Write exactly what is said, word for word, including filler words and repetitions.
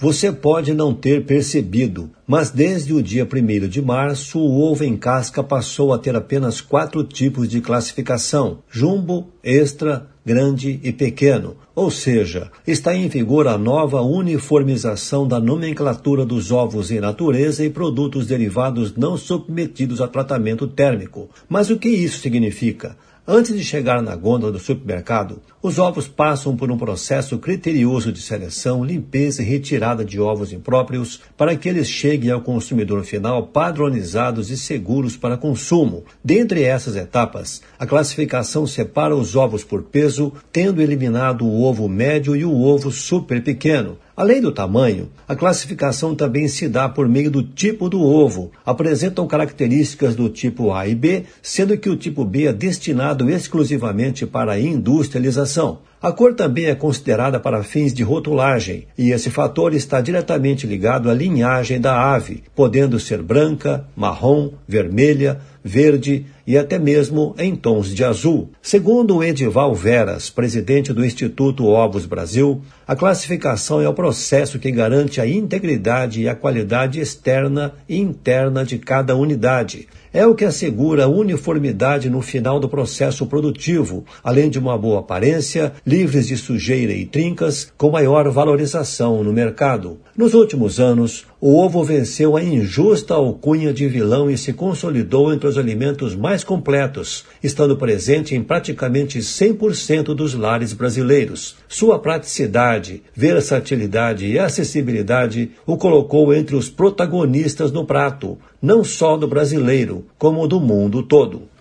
Você pode não ter percebido, mas desde o dia primeiro de março, o ovo em casca passou a ter apenas quatro tipos de classificação: jumbo, extra, grande e pequeno. Ou seja, está em vigor a nova uniformização da nomenclatura dos ovos em natureza e produtos derivados não submetidos a tratamento térmico. Mas o que isso significa? Antes de chegar na gôndola do supermercado, os ovos passam por um processo criterioso de seleção, limpeza e retirada de ovos impróprios para que eles cheguem ao consumidor final padronizados e seguros para consumo. Dentre essas etapas, a classificação separa os ovos por peso, tendo eliminado o ovo médio e o ovo super pequeno. Além do tamanho, a classificação também se dá por meio do tipo do ovo. Apresentam características do tipo A e B, sendo que o tipo B é destinado exclusivamente para a industrialização. A cor também é considerada para fins de rotulagem, e esse fator está diretamente ligado à linhagem da ave, podendo ser branca, marrom, vermelha, verde e até mesmo em tons de azul. Segundo o Edival Veras, presidente do Instituto Ovos Brasil, a classificação é o processo que garante a integridade e a qualidade externa e interna de cada unidade. É o que assegura a uniformidade no final do processo produtivo, além de uma boa aparência, livres de sujeira e trincas, com maior valorização no mercado. Nos últimos anos, o ovo venceu a injusta alcunha de vilão e se consolidou entre os alimentos mais completos, estando presente em praticamente cem por cento dos lares brasileiros. Sua praticidade, versatilidade e acessibilidade o colocou entre os protagonistas no prato, não só do brasileiro, como do mundo todo.